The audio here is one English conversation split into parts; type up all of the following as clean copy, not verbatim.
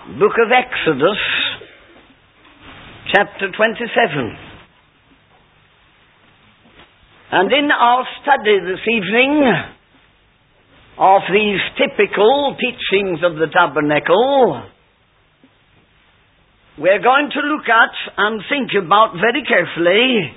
Book of Exodus, chapter 27. And in our study this evening of these typical teachings of the tabernacle, we're going to look at and think about very carefully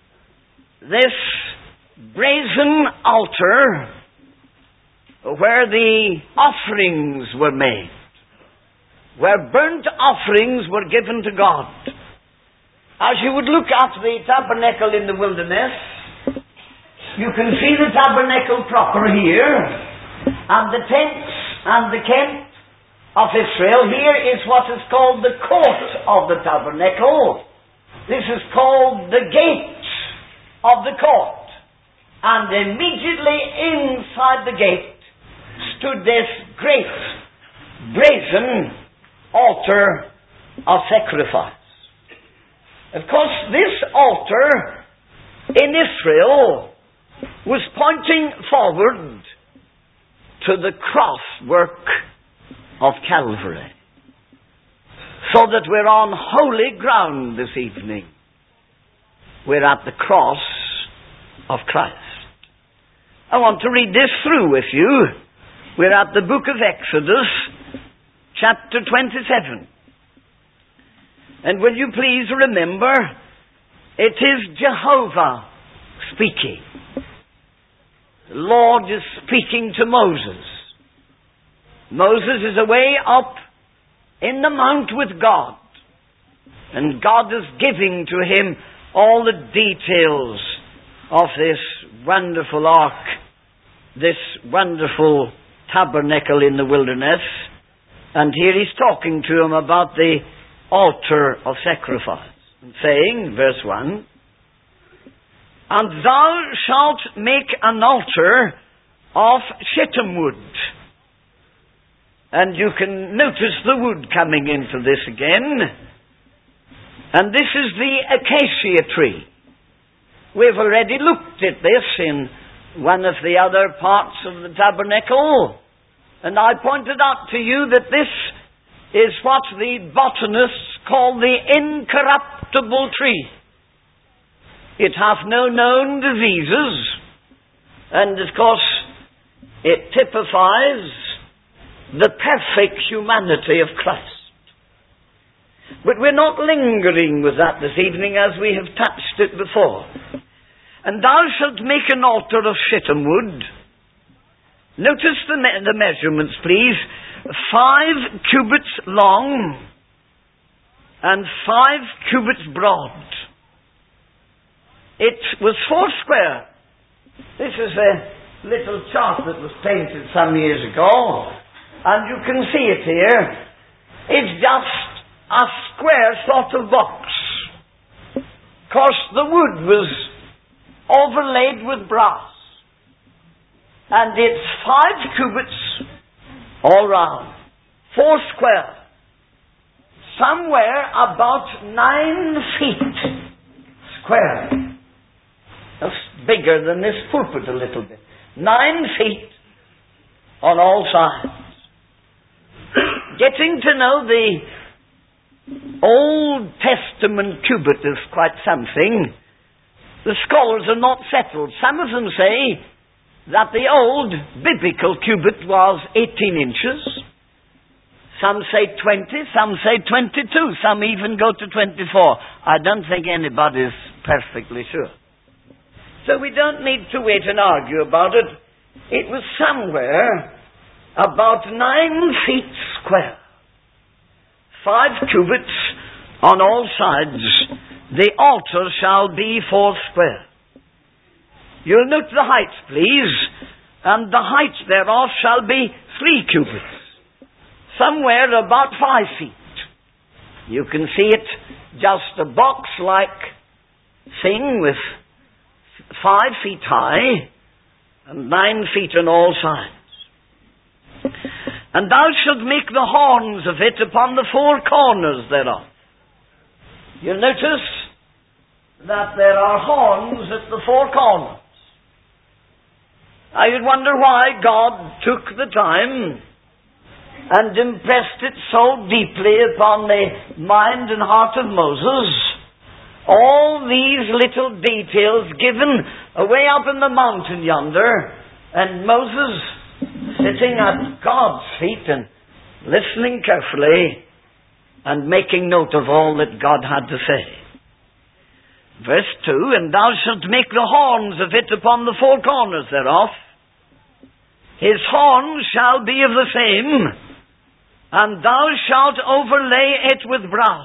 this brazen altar where the offerings were made, where burnt offerings were given to God. As you would look at the tabernacle in the wilderness, you can see the tabernacle proper here, and the tents and the camp of Israel. Here is what is called the court of the tabernacle. This is called the gate of the court. And immediately inside the gate stood this great brazen altar of sacrifice. Of course, this altar in Israel was pointing forward to the cross work of Calvary. So that we're on holy ground this evening. We're at the cross of Christ. I want to read this through with you. We're at the book of Exodus, chapter 27. And will you please remember, it is Jehovah speaking. The Lord is speaking to Moses. Moses is away up in the mount with God. And God is giving to him all the details of this wonderful ark, this wonderful tabernacle in the wilderness. And here he's talking to him about the altar of sacrifice. And saying, verse 1, "And thou shalt make an altar of shittim wood." And you can notice the wood coming into this again. And this is the acacia tree. We've already looked at this in one of the other parts of the tabernacle. And I pointed out to you that this is what the botanists call the incorruptible tree. It hath no known diseases. And of course, it typifies the perfect humanity of Christ. But we're not lingering with that this evening, as we have touched it before. "And thou shalt make an altar of shittim wood." Notice the measurements, please. 5 cubits long and 5 cubits broad. It was 4 square. This is a little chart that was painted some years ago. And you can see it here. It's just a square sort of box. Of course, the wood was overlaid with brass. And it's 5 cubits all round. 4 square. Somewhere about 9 feet square. That's bigger than this pulpit a little bit. 9 feet on all sides. Getting to know the Old Testament cubit is quite something. The scholars are not settled. Some of them say that the old biblical cubit was 18 inches. Some say 20, some say 22, some even go to 24. I don't think anybody's perfectly sure. So we don't need to wait and argue about it. It was somewhere about 9 feet square. 5 cubits on all sides. The altar shall be 4 square. You'll note the height, please. And the height thereof shall be 3 cubits. Somewhere about 5 feet. You can see it, just a box-like thing with 5 feet high and 9 feet on all sides. "And thou shalt make the horns of it upon the 4 corners thereof." You'll notice that there are horns at the 4 corners. I would wonder why God took the time and impressed it so deeply upon the mind and heart of Moses. All these little details given away up in the mountain yonder, and Moses sitting at God's feet and listening carefully and making note of all that God had to say. Verse 2, and thou shalt make the horns of it upon the four corners thereof. His horns shall be of the same, and thou shalt overlay it with brass,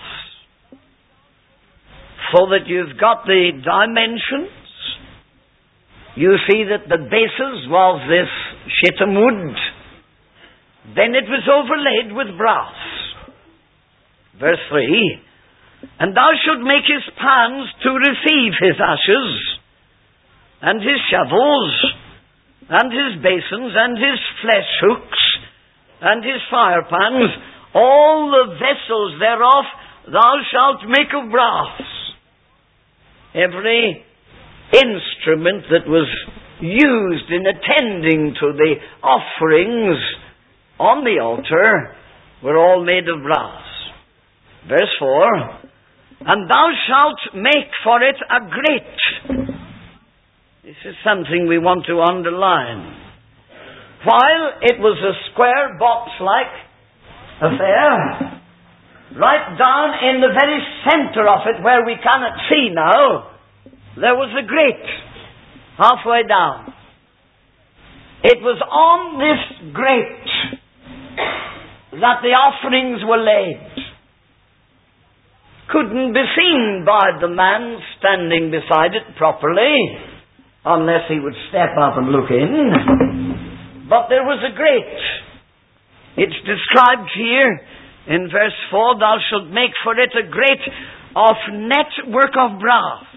so that you've got the dimensions. You see that the basis was this shittim wood. Then it was overlaid with brass. Verse 3, and thou shalt make his pans to receive his ashes, and his shovels, and his basins, and his flesh hooks, and his fire pans. All the vessels thereof thou shalt make of brass. Every instrument that was used in attending to the offerings on the altar were all made of brass. Verse 4, and thou shalt make for it a grate. This is something we want to underline. While it was a square box-like affair, right down in the very center of it, where we cannot see now, there was a grate halfway down. It was on this grate that the offerings were laid. Couldn't be seen by the man standing beside it properly, unless he would step up and look in. But there was a grate. It's described here in verse 4, thou shalt make for it a grate of network of brass.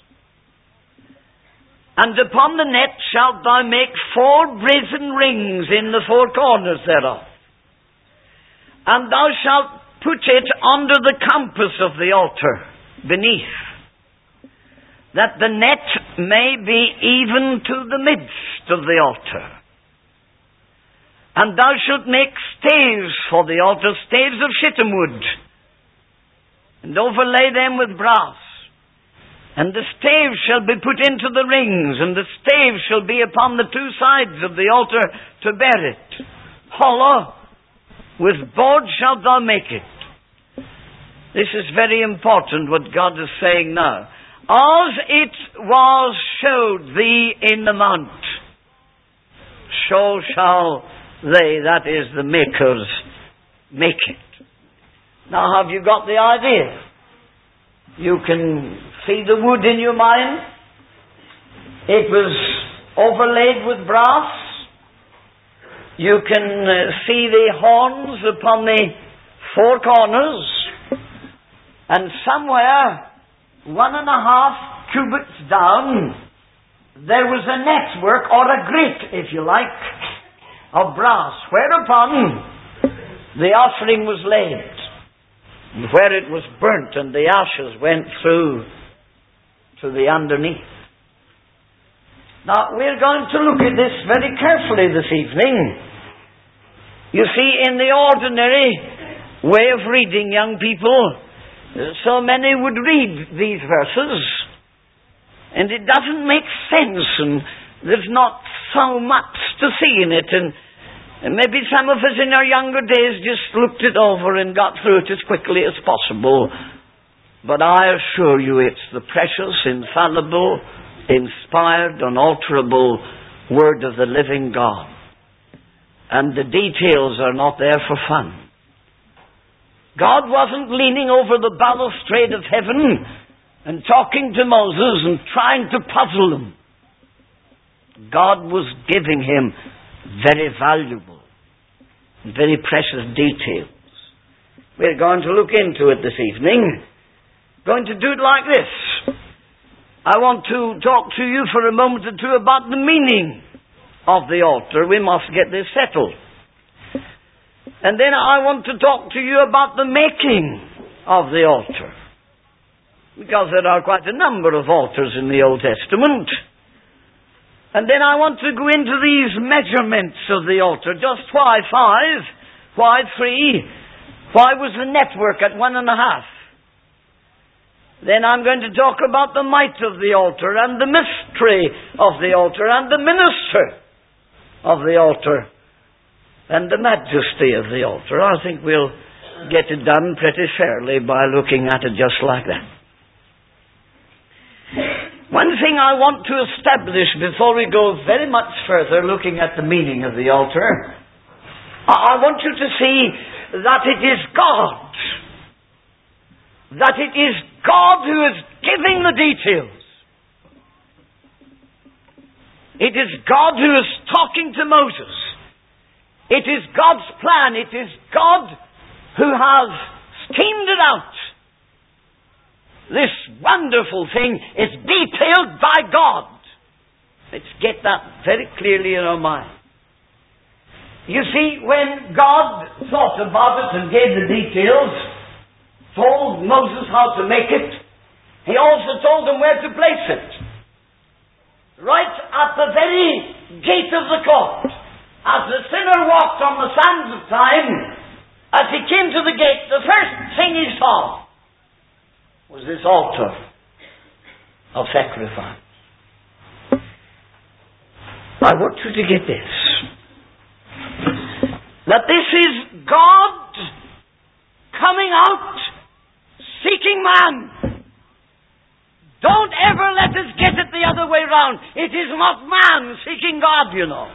And upon the net shalt thou make 4 brazen rings in the 4 corners thereof. And thou shalt put it under the compass of the altar beneath, that the net may be even to the midst of the altar. And thou shalt make staves for the altar, staves of shittim wood, and overlay them with brass. And the staves shall be put into the rings, and the staves shall be upon the 2 sides of the altar to bear it. Hollow, with boards shalt thou make it. This is very important what God is saying now. As it was showed thee in the mount, so shall they, that is the makers, make it. Now have you got the idea? You can see the wood in your mind. It was overlaid with brass. You can see the horns upon the 4 corners. And somewhere 1.5 cubits down, there was a network, or a grate, if you like, of brass, whereupon the offering was laid, where it was burnt and the ashes went through to the underneath. Now, we're going to look at this very carefully this evening. You see, in the ordinary way of reading, young people, so many would read these verses, and it doesn't make sense, and there's not so much to see in it, and maybe some of us in our younger days just looked it over and got through it as quickly as possible. But I assure you it's the precious, infallible, inspired, unalterable Word of the living God. And the details are not there for fun. God wasn't leaning over the balustrade of heaven and talking to Moses and trying to puzzle him. God was giving him very valuable, very precious details. We're going to look into it this evening. Going to do it like this. I want to talk to you for a moment or two about the meaning of the altar. We must get this settled. And then I want to talk to you about the making of the altar, because there are quite a number of altars in the Old Testament. And then I want to go into these measurements of the altar. Just why 5? Why 3? Why was the network at 1.5? Then I'm going to talk about the might of the altar and the mystery of the altar and the minister of the altar and the majesty of the altar. I think we'll get it done pretty fairly by looking at it just like that. One thing I want to establish before we go very much further looking at the meaning of the altar, I want you to see that it is God. That it is God who is giving the details. It is God who is talking to Moses. It is God's plan. It is God who has schemed it out. This wonderful thing is detailed by God. Let's get that very clearly in our mind. You see, when God thought about it and gave the details, told Moses how to make it, He also told him where to place it. Right at the very gate of the court. As the sinner walked on the sands of time, as he came to the gate, the first thing he saw was this altar of sacrifice. I want you to get this. That this is God coming out, seeking man. Don't ever let us get it the other way round. It is not man seeking God, you know.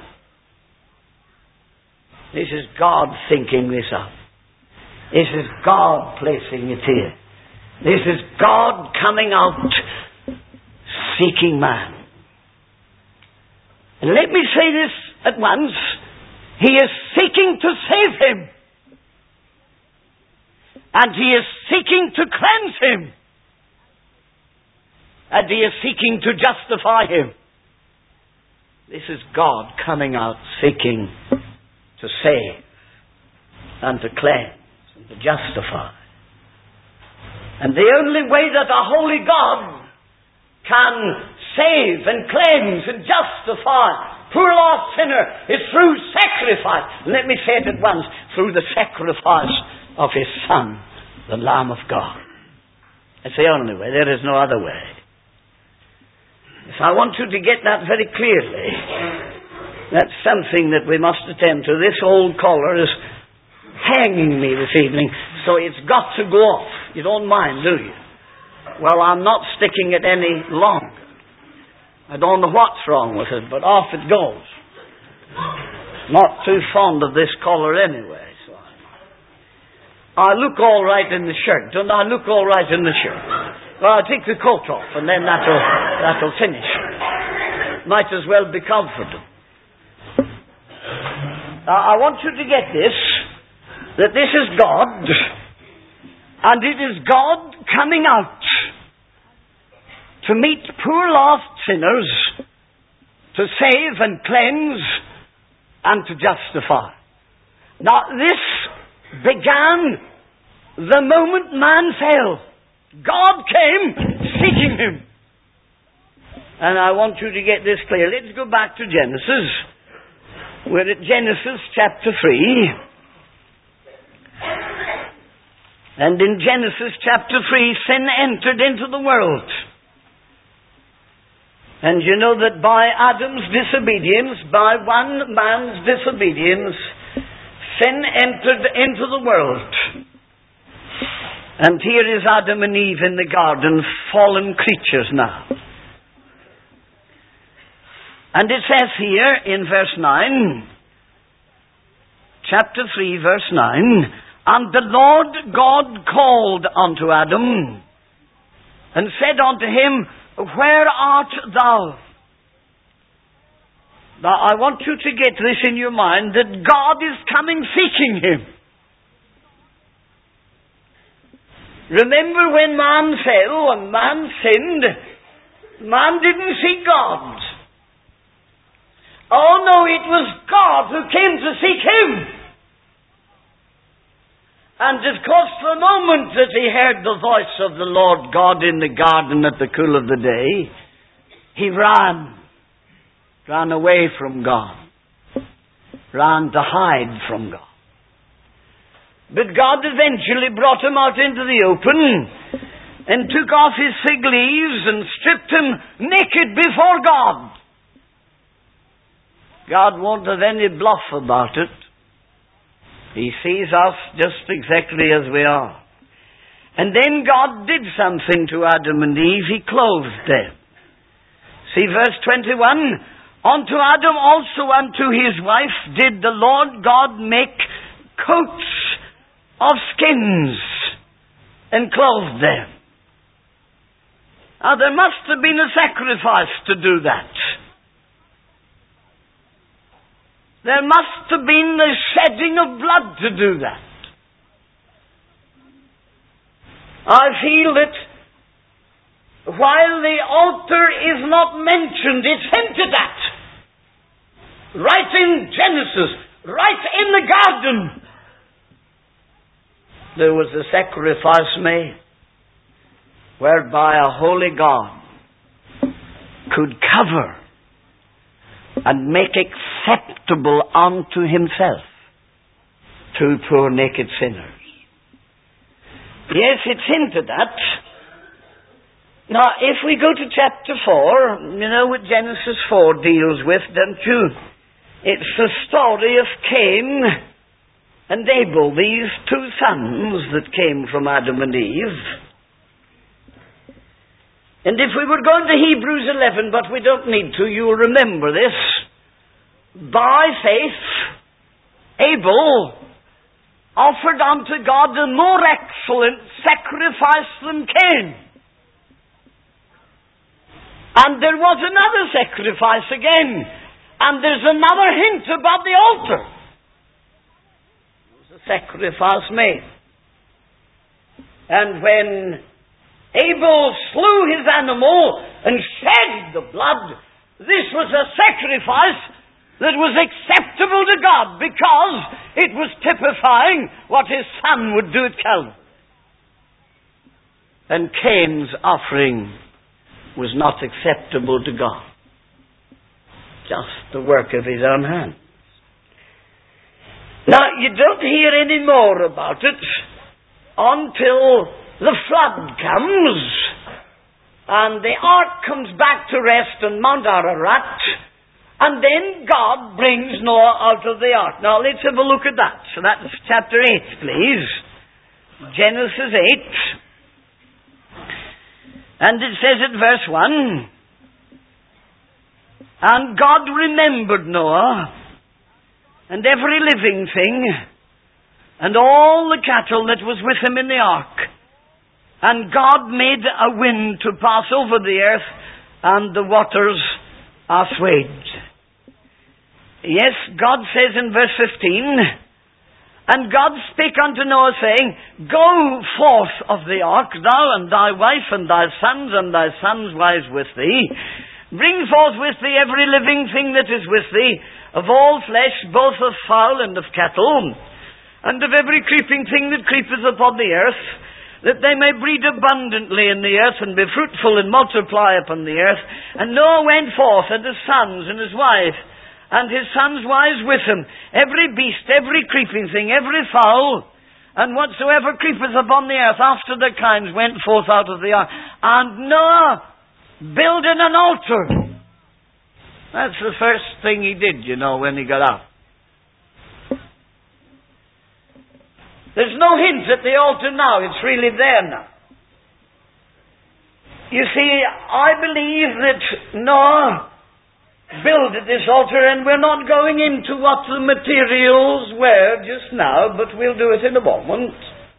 This is God thinking this up. This is God placing it here. This is God coming out, seeking man. And let me say this at once. He is seeking to save him. And He is seeking to cleanse him. And He is seeking to justify him. This is God coming out, seeking to save and to cleanse and to justify. And the only way that a holy God can save and cleanse and justify poor lost sinner is through sacrifice. Let me say it at once, through the sacrifice of His Son, the Lamb of God. It's the only way. There is no other way. So I want you to get that very clearly. That's something that we must attend to. This old collar is hanging me this evening, so it's got to go off. You don't mind, do you? Well, I'm not sticking it any longer. I don't know what's wrong with it, but off it goes. Not too fond of this collar anyway. So I look all right in the shirt. Don't I look all right in the shirt? Well, I'll take the coat off, and then that'll finish. Might as well be comfortable. I want you to get this, that this is God, and it is God coming out to meet poor lost sinners, to save and cleanse and to justify. Now this began the moment man fell. God came seeking him. And I want you to get this clear. Let's go back to Genesis. We're at Genesis chapter 3. And in Genesis chapter 3, sin entered into the world. And you know that by Adam's disobedience, by one man's disobedience, sin entered into the world. And here is Adam and Eve in the garden, fallen creatures now. And it says here in verse 9, chapter 3, verse 9, and the Lord God called unto Adam, and said unto him, where art thou? Now I want you to get this in your mind, that God is coming seeking him. Remember when man fell and man sinned, man didn't see God. Oh no, it was God who came to seek him. And of course, the moment that he heard the voice of the Lord God in the garden at the cool of the day, he ran away from God, ran to hide from God. But God eventually brought him out into the open and took off his fig leaves and stripped him naked before God. God won't have any bluff about it. He sees us just exactly as we are. And then God did something to Adam and Eve. He clothed them. See verse 21. Unto Adam also unto his wife did the Lord God make coats of skins and clothed them. Now there must have been a sacrifice to do that. There must have been the shedding of blood to do that. I feel that while the altar is not mentioned, it's hinted at. Right in Genesis, right in the garden, there was a sacrifice made whereby a holy God could cover and make acceptable unto himself two poor naked sinners. Yes, it's hinted at. Now, if we go to chapter 4, you know what Genesis 4 deals with, don't you? It's the story of Cain and Abel, these two sons that came from Adam and Eve. And if we were going to Hebrews 11, but we don't need to, you'll remember this. By faith, Abel offered unto God a more excellent sacrifice than Cain. And there was another sacrifice again. And there's another hint about the altar. There was a sacrifice made. And when Abel slew his animal and shed the blood, this was a sacrifice that was acceptable to God because it was typifying what his son would do at Calvary. And Cain's offering was not acceptable to God. Just the work of his own hands. Now, you don't hear any more about it until the flood comes and the ark comes back to rest on Mount Ararat, and then God brings Noah out of the ark. Now, let's have a look at that. So that's chapter 8, please. Genesis 8. And it says at verse 1, and God remembered Noah, and every living thing, and all the cattle that was with him in the ark. And God made a wind to pass over the earth, and the waters assuaged. Yes, God says in verse 15, and God spake unto Noah, saying, go forth of the ark, thou and thy wife and thy sons and thy sons' wives with thee. Bring forth with thee every living thing that is with thee, of all flesh, both of fowl and of cattle, and of every creeping thing that creepeth upon the earth, that they may breed abundantly in the earth, and be fruitful and multiply upon the earth. And Noah went forth, and his sons and his wife, and his sons' wives with him, every beast, every creeping thing, every fowl, and whatsoever creepeth upon the earth after their kinds went forth out of the ark. And Noah builded an altar. That's the first thing he did, you know, when he got out. There's no hint at the altar now. It's really there now. You see, I believe that Noah builded this altar, and we're not going into what the materials were just now, but we'll do it in a moment.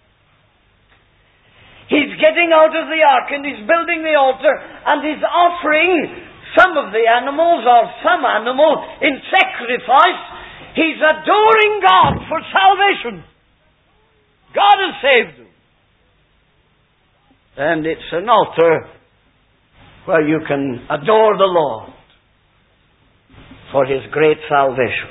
He's getting out of the ark and he's building the altar, and he's offering some of the animals or some animal in sacrifice. He's adoring God for salvation. God has saved him. And it's an altar where you can adore the Lord for his great salvation.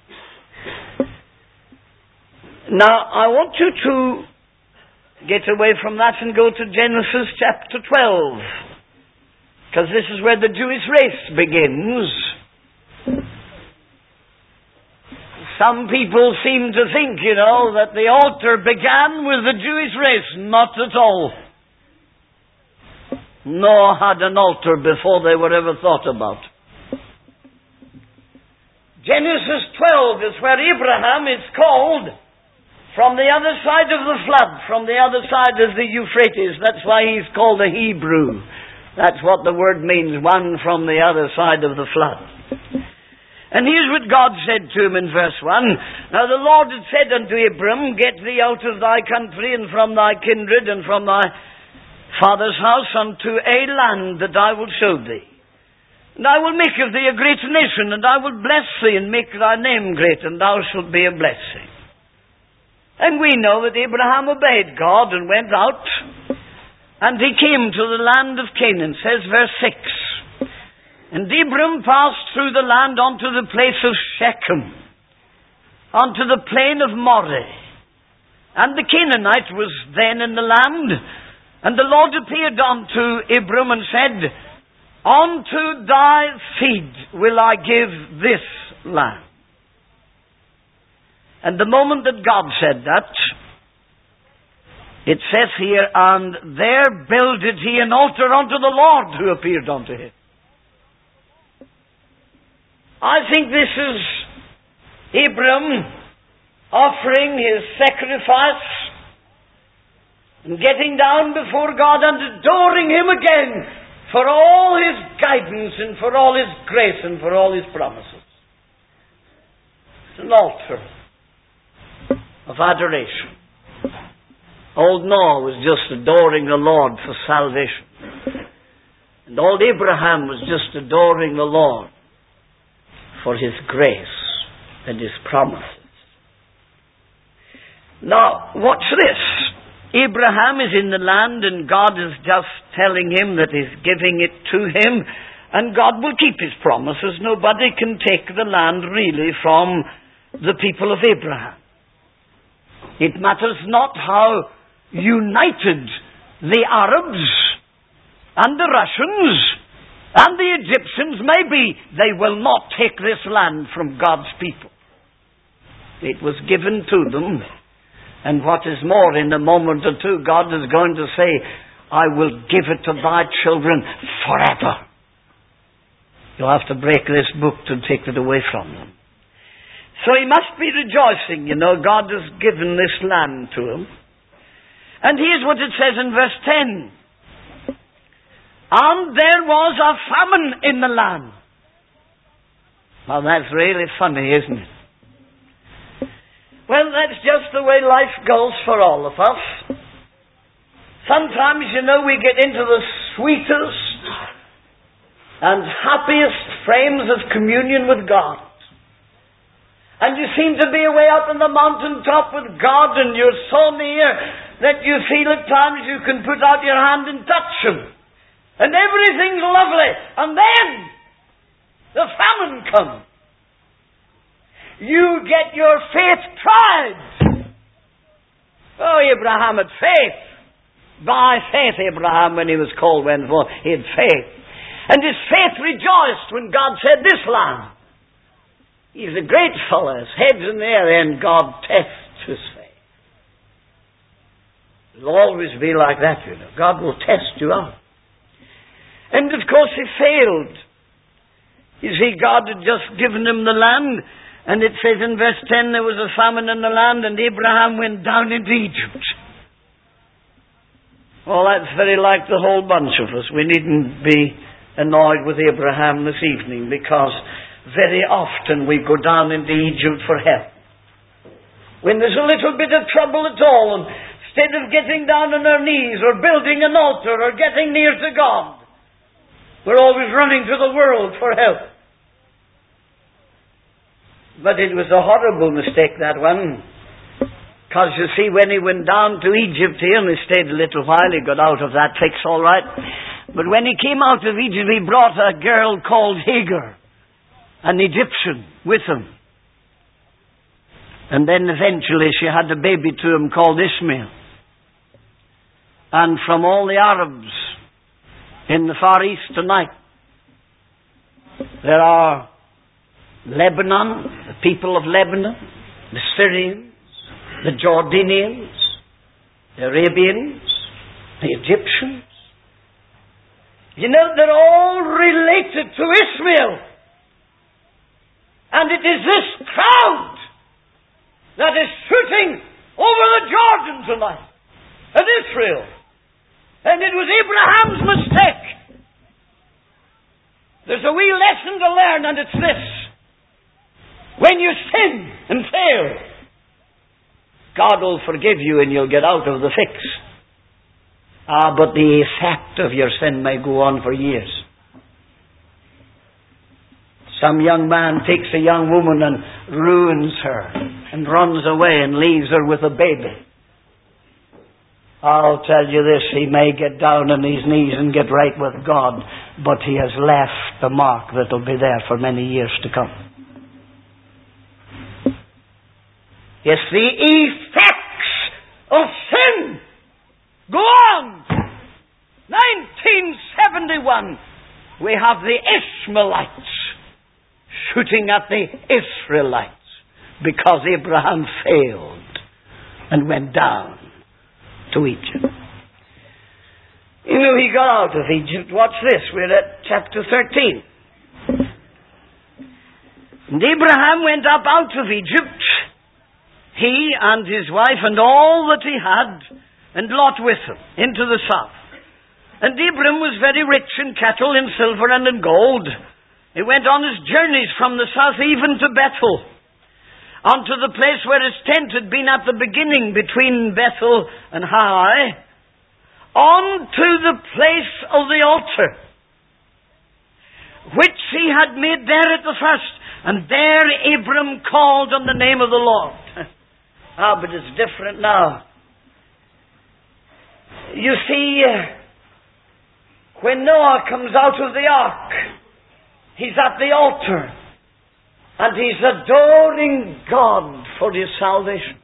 Now, I want you to get away from that and go to Genesis chapter 12, because this is where the Jewish race begins. Some people seem to think, that the altar began with the Jewish race. Not at all. Noah had an altar before they were ever thought about. Genesis 12 is where Abraham is called from the other side of the flood, from the other side of the Euphrates. That's why he's called a Hebrew. That's what the word means, one from the other side of the flood. And here's what God said to him in verse 1. Now the Lord had said unto Abram, Get thee out of thy country and from thy kindred and from thy father's house unto a land that I will show thee. And I will make of thee a great nation, and I will bless thee and make thy name great, and thou shalt be a blessing. And we know that Abraham obeyed God and went out, and he came to the land of Canaan, says verse 6. And Abram passed through the land unto the place of Shechem, unto the plain of Moreh. And the Canaanite was then in the land, and the Lord appeared unto Abram and said, Unto thy seed will I give this land. And the moment that God said that, it says here, And there builded he an altar unto the Lord who appeared unto him. I think this is Abram offering his sacrifice and getting down before God and adoring him again for all his guidance and for all his grace and for all his promises. It's an altar of adoration. Old Noah was just adoring the Lord for salvation. And old Abraham was just adoring the Lord for his grace and his promises. Now, watch this. Abraham is in the land and God is just telling him that he's giving it to him, and God will keep his promises. Nobody can take the land really from the people of Abraham. It matters not how united the Arabs and the Russians and the Egyptians may be, they will not take this land from God's people. It was given to them. And what is more, in a moment or two, God is going to say, I will give it to thy children forever. You'll have to break this book to take it away from them. So he must be rejoicing, God has given this land to him. And here's what it says in verse 10. And there was a famine in the land. Well, that's really funny, isn't it? Well, that's just the way life goes for all of us. Sometimes, we get into the sweetest and happiest frames of communion with God. And you seem to be away up on the mountaintop with God, and you're so near that you feel at times you can put out your hand and touch Him. And everything's lovely. And then the famine comes. You get your faith tried. Oh, Abraham had faith. By faith, Abraham, when he was called, went forth. He had faith. And his faith rejoiced when God said, this land. He's a great fellow. His head's in the air, and God tests his faith. It'll always be like that, God will test you out. And of course he failed. You see, God had just given him the land. And it says in verse 10, there was a famine in the land, and Abraham went down into Egypt. Well, that's very like the whole bunch of us. We needn't be annoyed with Abraham this evening, because very often we go down into Egypt for help. When there's a little bit of trouble at all, and instead of getting down on our knees, or building an altar, or getting near to God, we're always running to the world for help. But it was a horrible mistake, that one. Because you see, when he went down to Egypt here, and he stayed a little while, he got out of that fix all right. But when he came out of Egypt, he brought a girl called Hagar, an Egyptian, with him. And then eventually she had a baby to him called Ishmael. And from all the Arabs in the Far East tonight, there are Lebanon, the people of Lebanon, the Syrians, the Jordanians, the Arabians, the Egyptians. You know, they're all related to Ishmael. And it is this crowd that is shooting over the Jordan tonight at Israel. And it was Abraham's mistake. There's a wee lesson to learn, and it's this. When you sin and fail, God will forgive you and you'll get out of the fix. But the effect of your sin may go on for years. Some young man takes a young woman and ruins her and runs away and leaves her with a baby. I'll tell you this, he may get down on his knees and get right with God, but he has left the mark that will be there for many years to come. Yes, the effects of sin go on. 1971, we have the Ishmaelites shooting at the Israelites because Abraham failed and went down to Egypt. You know, he got out of Egypt. Watch this. We're at chapter 13. And Abraham went up out of Egypt, he and his wife and all that he had, and Lot with him, into the south. And Abram was very rich in cattle, in silver, and in gold. He went on his journeys from the south even to Bethel, unto the place where his tent had been at the beginning between Bethel and Hai, on to the place of the altar, which he had made there at the first. And there Abram called on the name of the Lord. But it's different now. You see, when Noah comes out of the ark, he's at the altar, and he's adoring God for his salvation.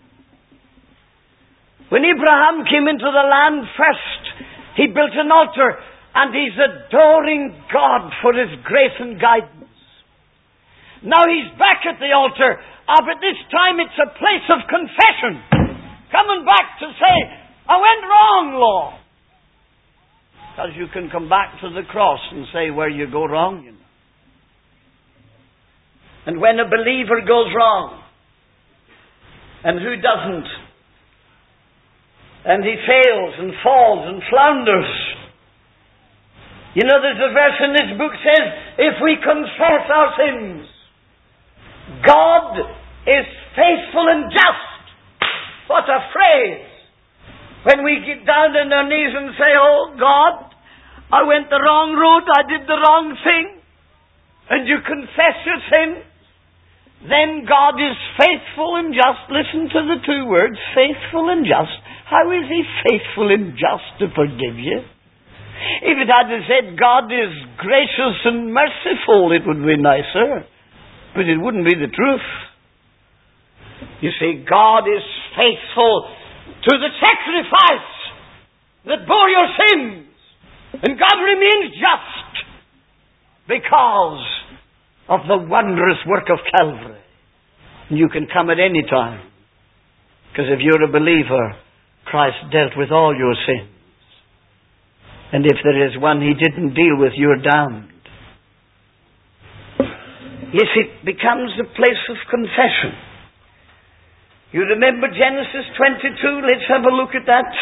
When Abraham came into the land first, he built an altar, and he's adoring God for his grace and guidance. Now he's back at the altar, but this time it's a place of confession. Coming back to say, I went wrong, Lord. Because you can come back to the cross and say where you go wrong, you know. And when a believer goes wrong, and who doesn't, and he fails and falls and flounders. You know, there's a verse in this book says, if we confess our sins, God is faithful and just. What a phrase! When we get down on our knees and say, oh God, I went the wrong road, I did the wrong thing, and you confess your sin, then God is faithful and just. Listen to the two words, faithful and just. How is He faithful and just to forgive you? If it had said God is gracious and merciful, it would be nicer. But it wouldn't be the truth. You see, God is faithful to the sacrifice that bore your sins. And God remains just because of the wondrous work of Calvary. You can come at any time. Because if you're a believer, Christ dealt with all your sins. And if there is one He didn't deal with, you're damned. Yes, it becomes a place of confession. You remember Genesis 22? Let's have a look at that.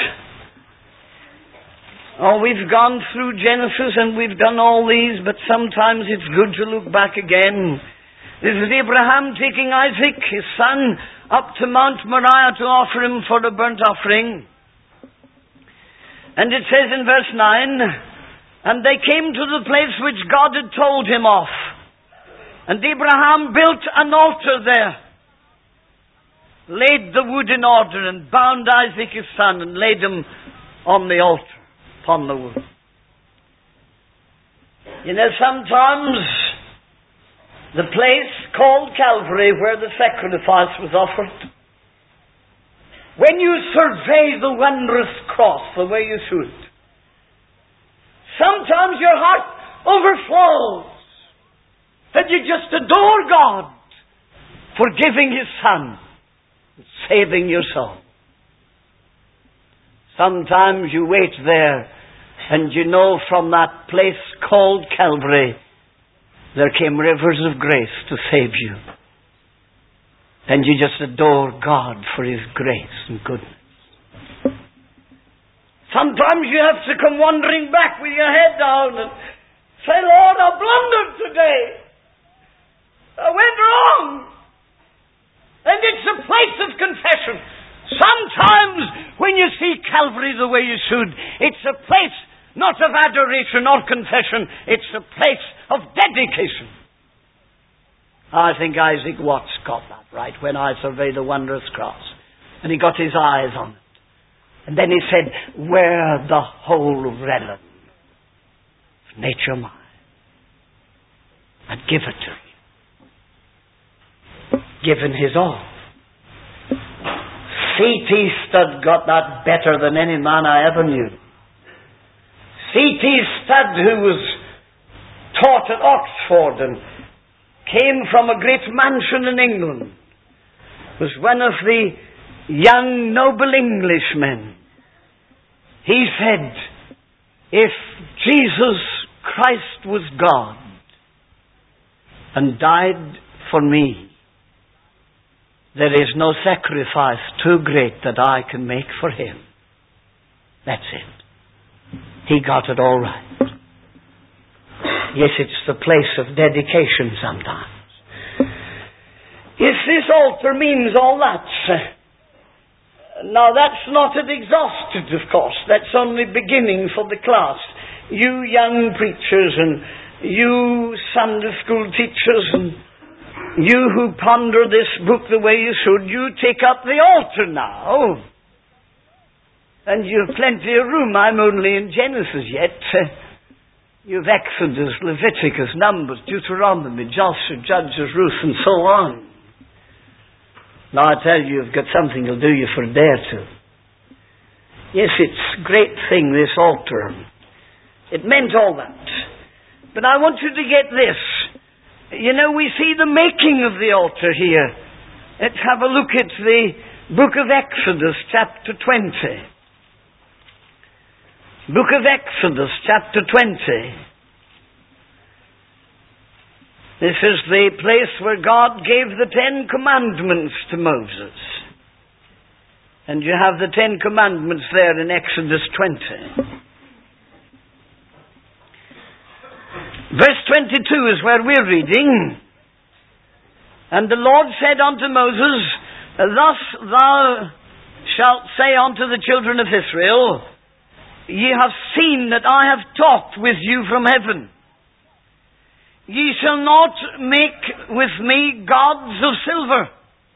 Oh, we've gone through Genesis and we've done all these, but sometimes it's good to look back again. This is Abraham taking Isaac, his son, up to Mount Moriah to offer him for a burnt offering. And it says in verse 9, and they came to the place which God had told him of. And Abraham built an altar there, laid the wood in order, and bound Isaac his son, and laid him on the altar, upon the wood. You know, sometimes the place called Calvary, where the sacrifice was offered, when you survey the wondrous cross the way you should, sometimes your heart overflows And you just adore God for giving His Son, saving your soul. Sometimes you wait there, and you know from that place called Calvary, there came rivers of grace to save you. And you just adore God for His grace and goodness. Sometimes you have to come wandering back with your head down and say, Lord, I blundered today. I went wrong. And it's a place of confession. Sometimes when you see Calvary the way you should, it's a place not of adoration or confession. It's a place of dedication. I think Isaac Watts got that right when I surveyed the wondrous cross. And he got his eyes on it. And then he said, where the whole realm of nature mine, I'd give it to you. Given his all. C.T. Studd got that better than any man I ever knew. C.T. Studd, who was taught at Oxford and came from a great mansion in England, was one of the young noble Englishmen. He said, if Jesus Christ was God and died for me, there is no sacrifice too great that I can make for Him. That's it. He got it all right. Yes, it's the place of dedication sometimes. Yes, this altar means all that. Now, that's not an exhausted, of course. That's only beginning for the class. You young preachers and you Sunday school teachers and you who ponder this book the way you should, you take up the altar now. And you've plenty of room. I'm only in Genesis yet. You've Exodus, Leviticus, Numbers, Deuteronomy, Joshua, Judges, Ruth, and so on. Now I tell you, you've got something that'll do you for a day or two. Yes, it's a great thing, this altar. It meant all that. But I want you to get this. You know, we see the making of the altar here. Let's have a look at the book of Exodus, chapter 20. Book of Exodus, chapter 20. This is the place where God gave the 10 Commandments to Moses. And you have the 10 Commandments there in Exodus 20. Verse 22 is where we're reading. And the Lord said unto Moses, thus thou shalt say unto the children of Israel, ye have seen that I have talked with you from heaven. Ye shall not make with me gods of silver,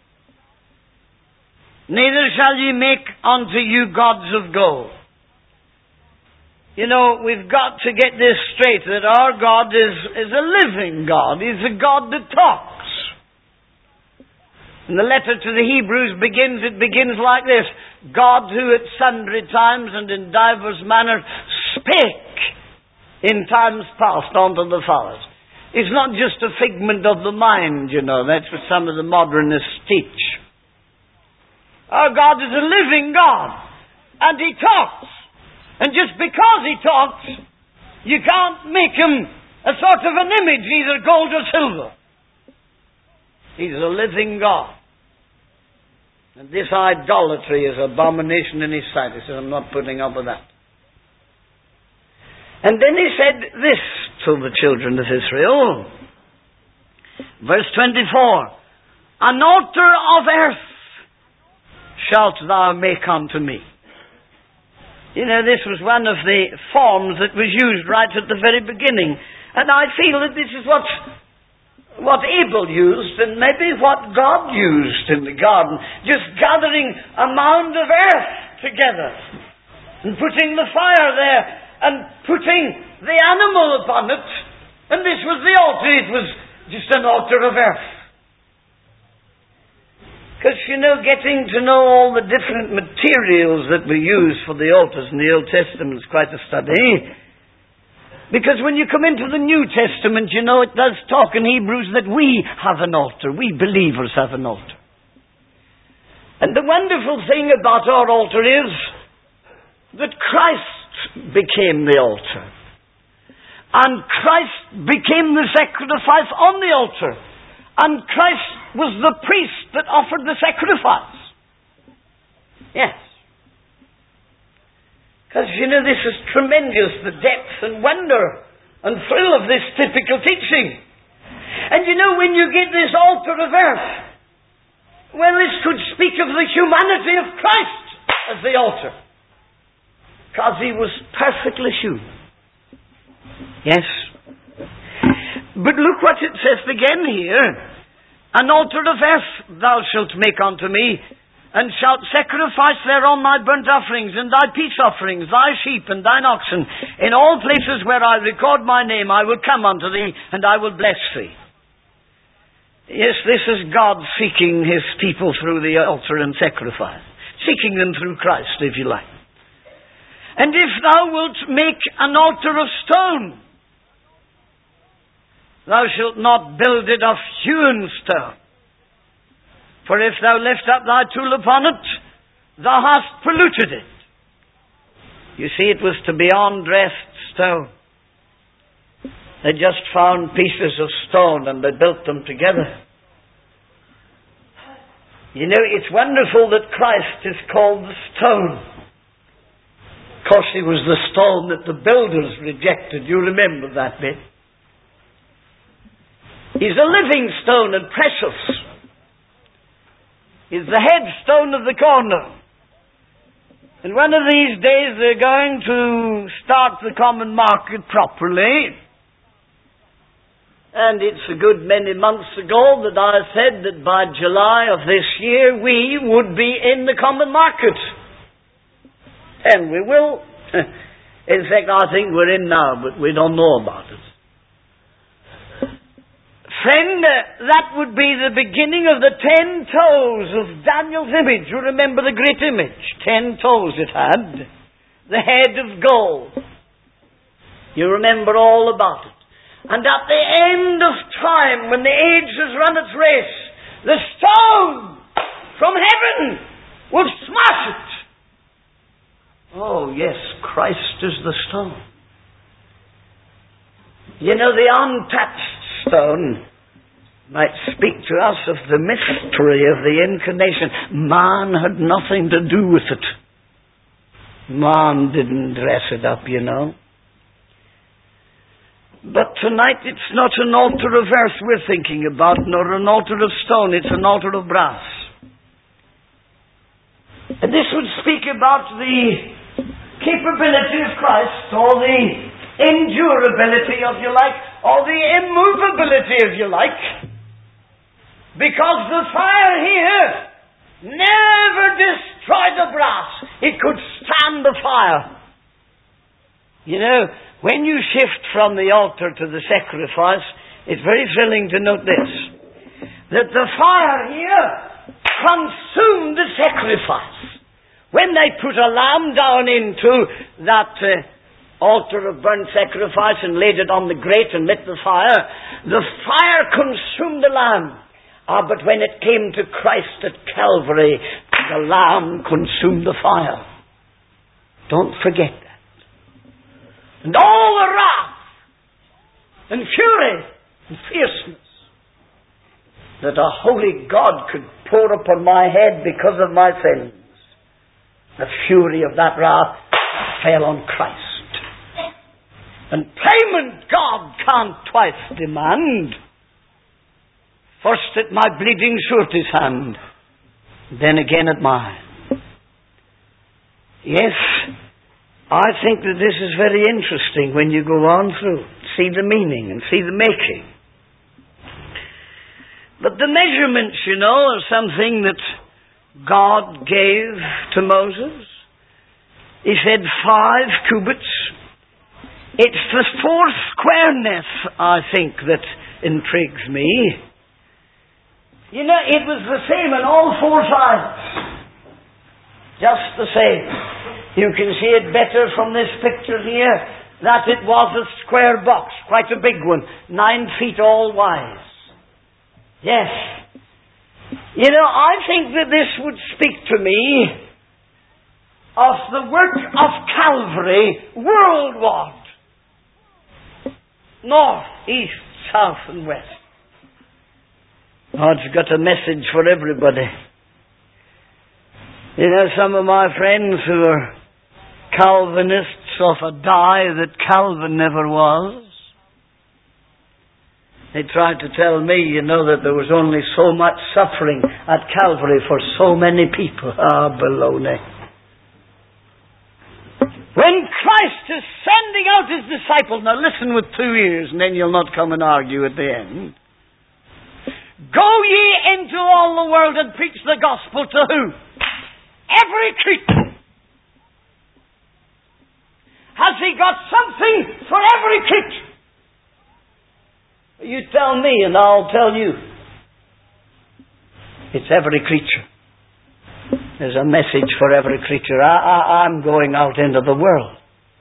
neither shall ye make unto you gods of gold. You know, we've got to get this straight, that our God is a living God. He's a God that talks. And the letter to the Hebrews begins like this. God who at sundry times and in divers manner spake in times past unto the fathers. It's not just a figment of the mind, you know. That's what some of the modernists teach. Our God is a living God. And He talks. And just because He talks, you can't make Him a sort of an image, either gold or silver. He's a living God. And this idolatry is abomination in His sight. He says, I'm not putting up with that. And then He said this to the children of Israel. Verse 24. An altar of earth shalt thou make unto me. You know, this was one of the forms that was used right at the very beginning. And I feel that this is what Abel used and maybe what God used in the garden. Just gathering a mound of earth together and putting the fire there and putting the animal upon it. And this was the altar. It was just an altar of earth. Because, you know, getting to know all the different materials that were used for the altars in the Old Testament is quite a study. Because when you come into the New Testament, you know, it does talk in Hebrews that we have an altar. We believers have an altar. And the wonderful thing about our altar is that Christ became the altar. And Christ became the sacrifice on the altar. And Christ was the priest that offered the sacrifice. Yes. Because, you know, this is tremendous, the depth and wonder and thrill of this typical teaching. And you know, when you get this altar of earth, well, this could speak of the humanity of Christ as the altar. Because he was perfectly human. Yes. But look what it says again here. An altar of earth thou shalt make unto me, and shalt sacrifice thereon thy burnt offerings, and thy peace offerings, thy sheep, and thine oxen. In all places where I record my name, I will come unto thee, and I will bless thee. Yes, this is God seeking his people through the altar and sacrifice. Seeking them through Christ, if you like. And if thou wilt make an altar of stone, thou shalt not build it of hewn stone. For if thou lift up thy tool upon it, thou hast polluted it. You see, it was to be undressed stone. They just found pieces of stone and they built them together. You know, it's wonderful that Christ is called the stone. Of course, he was the stone that the builders rejected. You remember that bit. He's a living stone and precious. He's the headstone of the corner. And one of these days they're going to start the common market properly. And it's a good many months ago that I said that by July of this year we would be in the common market. And we will. In fact, I think we're in now, but we don't know about it. Friend, that would be the beginning of the 10 toes of Daniel's image. You remember the great image? 10 toes it had. The head of gold. You remember all about it. And at the end of time, when the age has run its race, the stone from heaven will smash it. Oh yes, Christ is the stone. You know, the untouched stone might speak to us of the mystery of the incarnation. Man had nothing to do with it. Man didn't dress it up, you know. But tonight it's not an altar of earth we're thinking about, nor an altar of stone, it's an altar of brass. And this would speak about the capability of Christ, or the endurability, if you like, or the immovability, if you like. Because the fire here never destroyed the brass. It could stand the fire. You know, when you shift from the altar to the sacrifice, it's very thrilling to note this, that the fire here consumed the sacrifice. When they put a lamb down into that altar of burnt sacrifice and laid it on the grate and lit the fire consumed the lamb. But when it came to Christ at Calvary, the lamb consumed the fire. Don't forget that. And all the wrath and fury and fierceness that a holy God could pour upon my head because of my sins, the fury of that wrath fell on Christ. And payment God can't twice demand. First at my bleeding surety's hand, then again at mine. Yes, I think that this is very interesting when you go on through, see the meaning and see the making. But the measurements, you know, are something that God gave to Moses. He said 5 cubits. It's the foursquareness, I think, that intrigues me. You know, it was the same on all 4 sides. Just the same. You can see it better from this picture here. that it was a square box, quite a big one, 9 feet all wide. Yes. You know, I think that this would speak to me of the work of Calvary worldwide. North, east, south and west. God's got a message for everybody. You know, some of my friends who are Calvinists of a dye that Calvin never was, they tried to tell me, you know, that there was only so much suffering at Calvary for so many people. Ah, baloney. When Christ is sending out His disciples, now listen with 2 ears and then you'll not come and argue at the end. Go ye into all the world and preach the gospel to who? Every creature. Has He got something for every creature? You tell me and I'll tell you. It's every creature. There's a message for every creature. I'm going out into the world.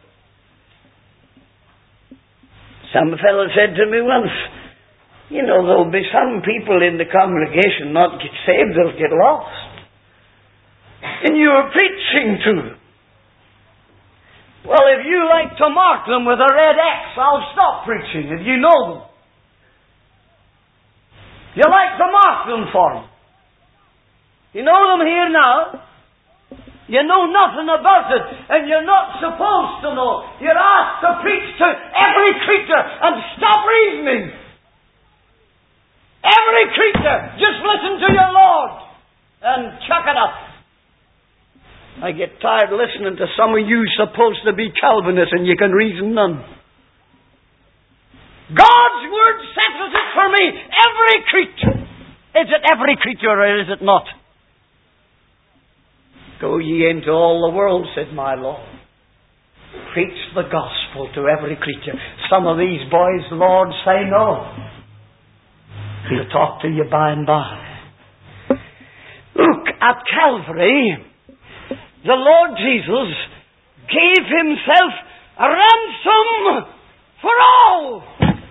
Some fellow said to me once, you know, there'll be some people in the congregation not get saved, they'll get lost. And you're preaching to them. Well, if you like to mark them with a red X, I'll stop preaching, and you know them. You like to mark them for them. You know them here now. You know nothing about it, and you're not supposed to know. You're asked to preach to every creature, and stop reasoning. Every creature, just listen to your Lord, and chuck it up. I get tired listening to some of you supposed to be Calvinists and you can reason none. God's Word settles it for me. Every creature. Is it every creature or is it not? Go ye into all the world, said my Lord. Preach the gospel to every creature. Some of these boys, Lord, say no. He'll talk to you by and by. Look, at Calvary, the Lord Jesus gave Himself a ransom for all.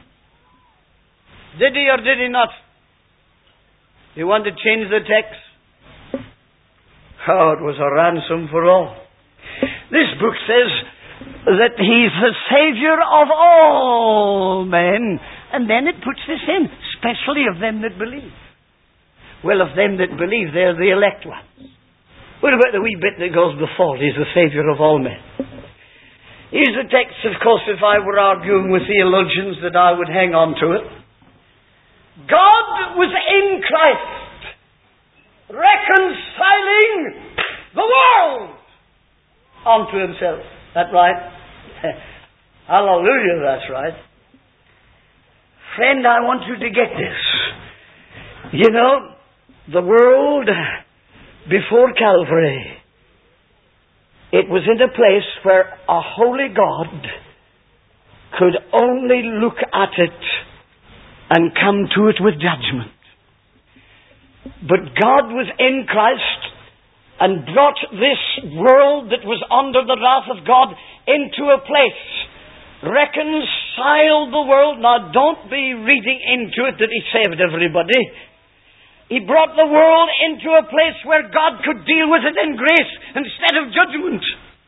Did He or did He not? You want to change the text? Oh, it was a ransom for all. This book says that He's the Saviour of all men. And then it puts this in, especially of them that believe. Well, of them that believe, they're the elect ones. What about the wee bit that goes before? He's the Saviour of all men. Here's the text, of course, if I were arguing with theologians that I would hang on to it. God was in Christ, reconciling the world unto Himself. That right? Hallelujah, that's right. Friend, I want you to get this. You know, the world before Calvary, it was in a place where a holy God could only look at it and come to it with judgment. But God was in Christ and brought this world that was under the wrath of God into a place, reconciled the world. Now don't be reading into it that He saved everybody. He brought the world into a place where God could deal with it in grace instead of judgment.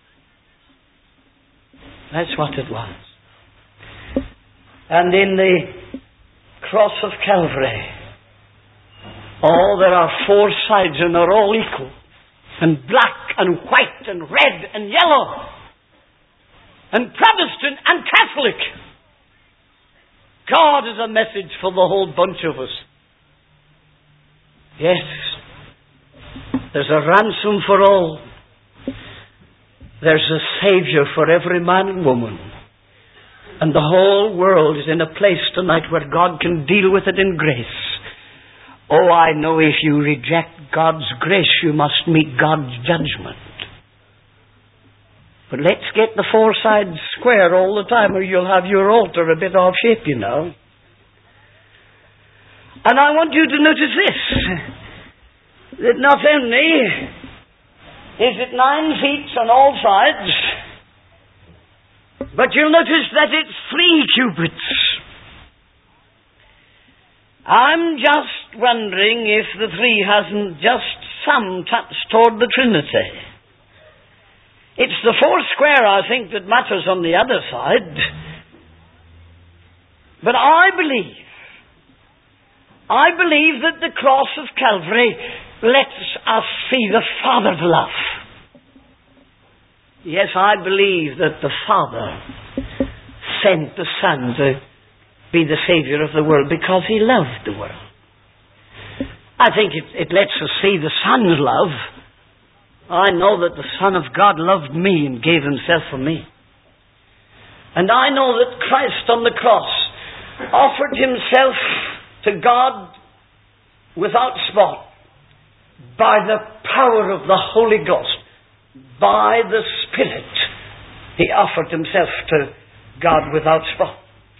That's what it was. And in the cross of Calvary, there are 4 sides and they're all equal. And black and white and red and yellow. And Protestant and Catholic. God is a message for the whole bunch of us. Yes, there's a ransom for all. There's a Saviour for every man and woman. And the whole world is in a place tonight where God can deal with it in grace. Oh, I know if you reject God's grace, you must meet God's judgment. But let's get the 4 sides square all the time or you'll have your altar a bit off shape, you know. And I want you to notice this, that not only is it 9 feet on all sides, But you'll notice that it's 3 cubits. I'm just wondering if the 3 hasn't just some touch toward the Trinity. It's the 4 square, I think, that matters on the other side. But I believe that the cross of Calvary lets us see the Father's love. Yes, I believe that the Father sent the Son to be the Saviour of the world because He loved the world. I think it lets us see the Son's love. I know that the Son of God loved me and gave Himself for me. And I know that Christ on the cross offered Himself to God without spot by the power of the Holy Ghost, by the Spirit. He offered Himself to God without spot.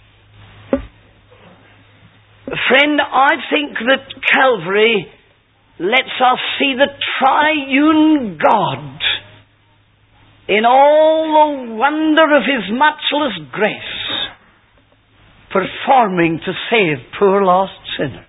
Friend, I think that Calvary lets us see the triune God in all the wonder of His matchless grace, performing to save poor lost sinners.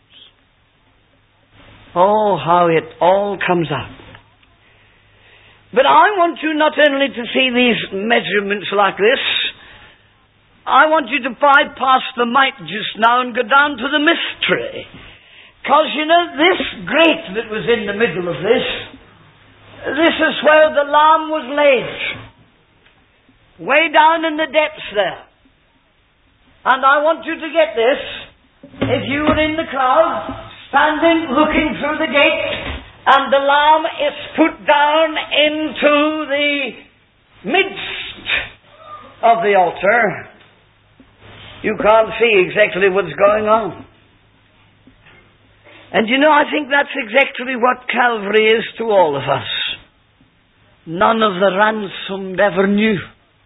Oh, how it all comes out. But I want you not only to see these measurements like this, I want you to bypass the might just now and go down to the mystery. Because, you know, this grate that was in the middle of this is where the lamb was laid. Way down in the depths there. And I want you to get this. If you were in the crowd, standing, looking through the gate, and the lamb is put down into the midst of the altar, you can't see exactly what's going on. And you know, I think that's exactly what Calvary is to all of us. None of the ransomed ever knew